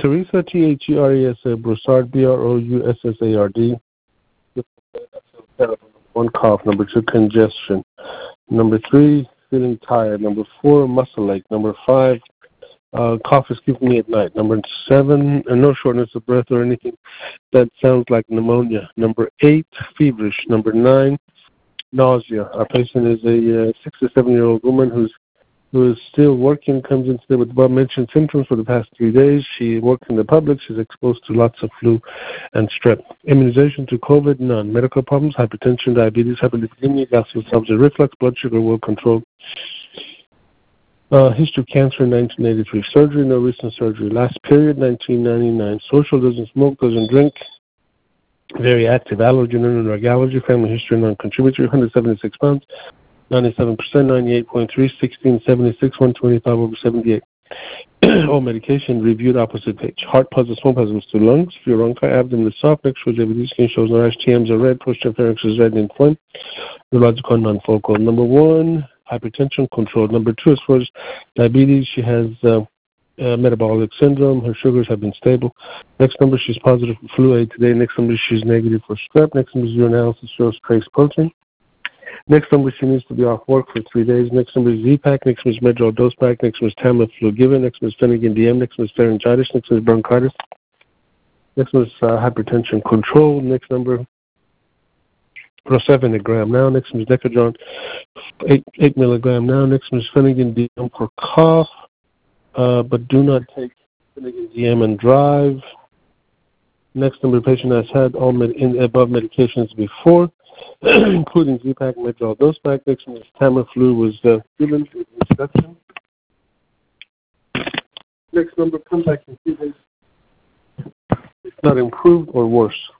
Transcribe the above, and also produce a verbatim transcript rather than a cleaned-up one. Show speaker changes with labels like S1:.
S1: Teresa, T H E R E S A, Broussard, B R O U S S A R D. One, cough. Number two, congestion. Number three, feeling tired. Number four, muscle ache. Number five, uh, cough is keeping me at night. Number seven, uh, no shortness of breath or anything that sounds like pneumonia. Number eight, feverish. Number nine, nausea. Our patient is a uh, sixty-seven-year-old woman who's who is still working, comes in today with above-mentioned symptoms for the past three days. She works in the public. She's exposed to lots of flu and strep. Immunization to COVID, none. Medical problems, hypertension, diabetes, hyperlipidemia, gastroesophageal reflux, blood sugar well controlled. Uh, history of cancer in nineteen eighty-three. Surgery, no recent surgery. Last period, nineteen ninety-nine. Social, doesn't smoke, doesn't drink. Very active. Allergen and drug allergy. Family history, non-contributory. one hundred seventy-six pounds. ninety-seven percent, ninety-eight point three, sixteen seventy-six, one twenty-five over seventy-eight. All medication reviewed opposite page. Heart positive, small positives to lungs, fluoronchi, abdomen is soft, next shows A B D, skin shows no rash, T Ms are red, post-pharynx is red and inflamed, neurological non-focal. Number one, hypertension controlled. Number two, as far as diabetes, she has uh, uh, metabolic syndrome. Her sugars have been stable. Next number, she's positive for flu A today. Next number, she's negative for strep. Next number, urinalysis shows trace protein. Next number, she needs to be off work for three days. Next number is Z-Pak. Next number is Medrol dose pack. Next number is Tamiflu given. Next number is Phenergan D M. Next number is pharyngitis. Next number is bronchitis. Next number is uh, hypertension control. Next number, Proseven a gram now. Next number is Decadron, eight, eight milligram now. Next number is Phenergan D M for cough, uh, but do not take Phenergan D M and drive. Next number, patient has had all med- in above medications before, including Z-Pak, Medrol dose pack. Next one is Tamiflu was uh, given with instruction. Next number, come back in two days. It's not improved or worse.